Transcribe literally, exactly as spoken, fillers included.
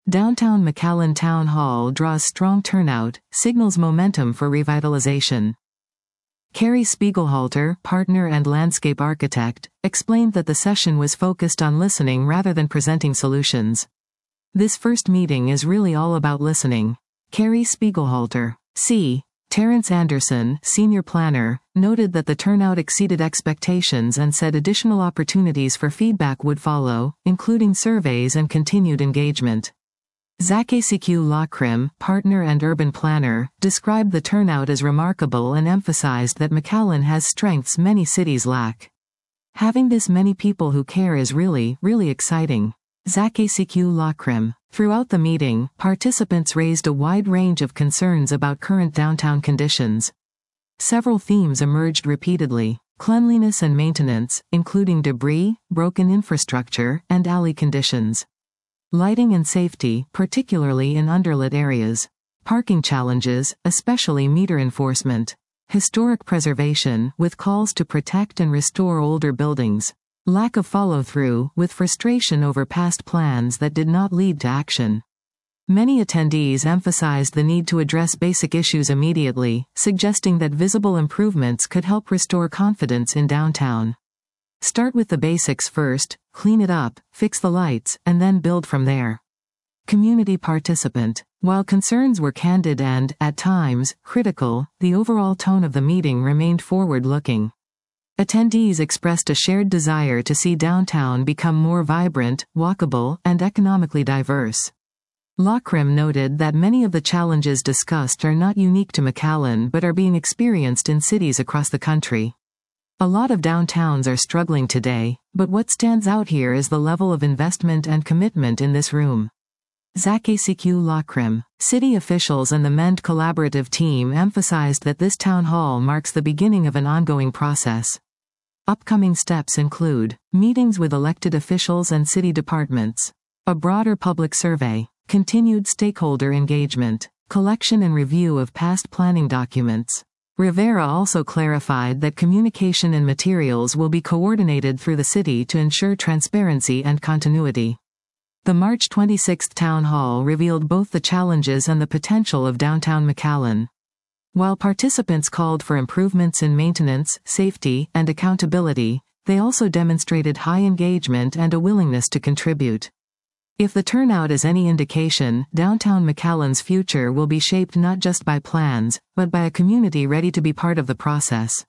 Downtown McAllen Town Hall draws strong turnout, signals momentum for revitalization. Carrie Spiegelhalter, partner and landscape architect, explained that the session was focused on listening rather than presenting solutions. This first meeting is really all about listening. Carrie Spiegelhalter. C. Terrence Anderson, senior planner, noted that the turnout exceeded expectations and said additional opportunities for feedback would follow, including surveys and continued engagement. Zakesicu Lakrim, partner and urban planner, described the turnout as remarkable and emphasized that McAllen has strengths many cities lack. Having this many people who care is really, really exciting. Zakesicu Lakrim. Throughout the meeting, participants raised a wide range of concerns about current downtown conditions. Several themes emerged repeatedly: cleanliness and maintenance, including debris, broken infrastructure, and alley conditions. Lighting and safety, particularly in underlit areas. Parking challenges, especially meter enforcement. Historic preservation, with calls to protect and restore older buildings. Lack of follow-through, with frustration over past plans that did not lead to action. Many attendees emphasized the need to address basic issues immediately, suggesting that visible improvements could help restore confidence in downtown. Start with the basics first, clean it up, fix the lights, and then build from there. Community participant. While concerns were candid and, at times, critical, the overall tone of the meeting remained forward-looking. Attendees expressed a shared desire to see downtown become more vibrant, walkable, and economically diverse. Lakrim noted that many of the challenges discussed are not unique to McAllen but are being experienced in cities across the country. A lot of downtowns are struggling today, but what stands out here is the level of investment and commitment in this room. Zakesicu Lakrim. City officials and the MEND collaborative team emphasized that this town hall marks the beginning of an ongoing process. Upcoming steps include meetings with elected officials and city departments, a broader public survey, continued stakeholder engagement, collection and review of past planning documents. Rivera also clarified that communication and materials will be coordinated through the city to ensure transparency and continuity. The March twenty-sixth Town Hall revealed both the challenges and the potential of downtown McAllen. While participants called for improvements in maintenance, safety, and accountability, they also demonstrated high engagement and a willingness to contribute. If the turnout is any indication, downtown McAllen's future will be shaped not just by plans, but by a community ready to be part of the process.